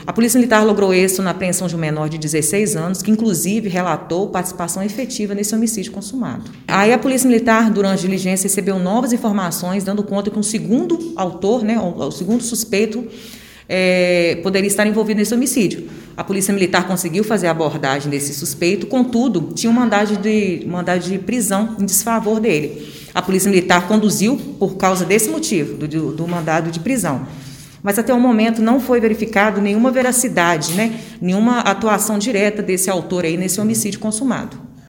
A Polícia Militar logrou êxito na apreensão de um menor de 16 anos, que inclusive relatou participação efetiva nesse homicídio consumado. Aí a Polícia Militar, durante a diligência, recebeu novas informações, dando conta que um segundo autor, o segundo suspeito, poderia estar envolvido nesse homicídio. A Polícia Militar conseguiu fazer a abordagem desse suspeito, contudo, tinha um mandado de prisão em desfavor dele. A Polícia Militar conduziu por causa desse motivo, do mandado de prisão. Mas até o momento não foi verificado nenhuma veracidade, nenhuma atuação direta desse autor aí nesse homicídio consumado.